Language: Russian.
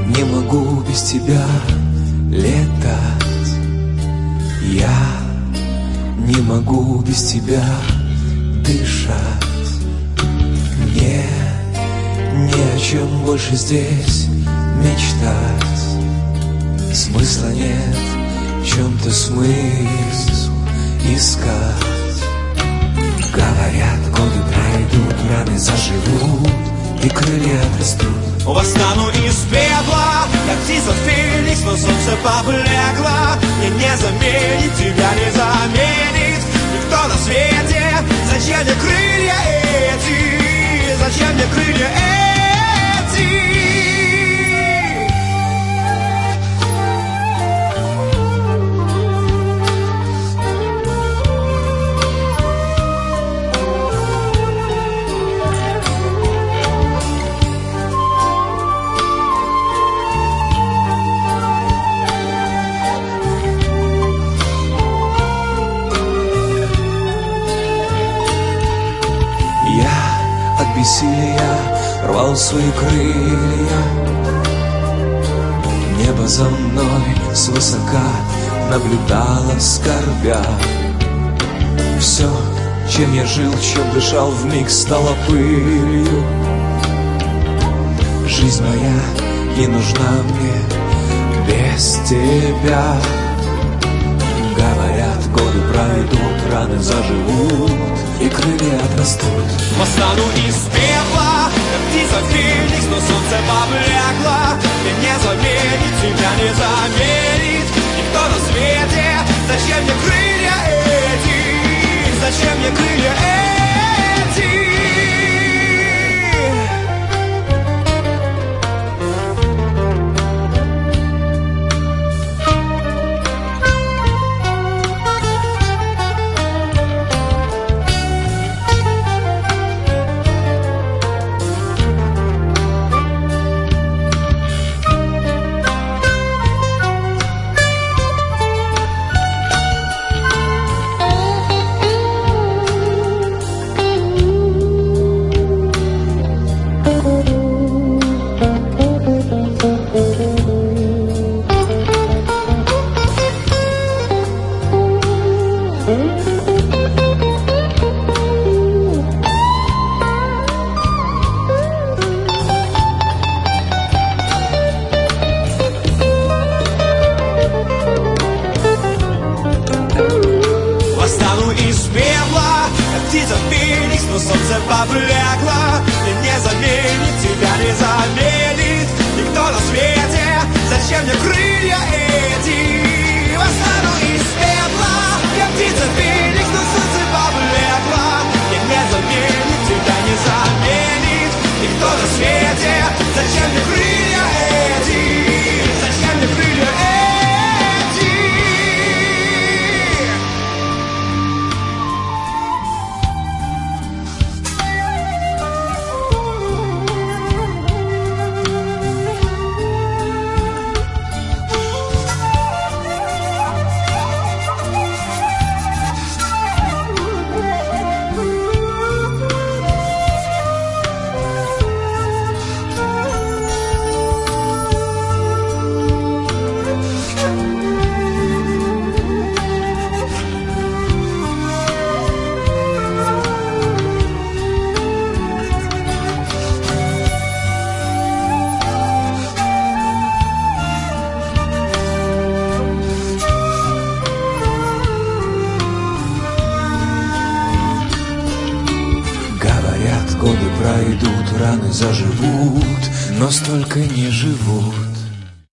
Не могу без тебя летать. Я не могу без тебя дышать. Мне ни о чем больше здесь мечтать. Смысла нет, в чем-то смысл искать. Говорят, годы пройдут, раны заживут и крылья отрастут. Восстану из пепла, как птица феникс, но солнце поблекло. Мне не заменить, тебя не заменит никто на свете. Зачем мне крылья эти? Зачем мне крылья эти? От бессилия рвал свои крылья. Небо за мной свысока наблюдало, скорбя. Все, чем я жил, чем дышал, вмиг стало пылью. Жизнь моя не нужна мне без тебя. Говорят, годы пройдут, раны заживут и крылья отрастут. Восстану из пепла, как птица феникс, но солнце поблекло. Мне не заменить, тебя не заменит никто на свете. Зачем мне крылья эти? Зачем мне крылья эти? Восстану из пепла, как птица феникс, но солнце поблекло. Мне не заменит, тебя не заменит никто на свете. Зачем мне крылья эти? Восстану из пепла, как птица феникс, но солнце поблекло. Мне не заменит, тебя не заменит никто на свете. Зачем мне крылья эти? Зачем мне крылья эти? Годы пройдут, раны заживут, но столько не живут.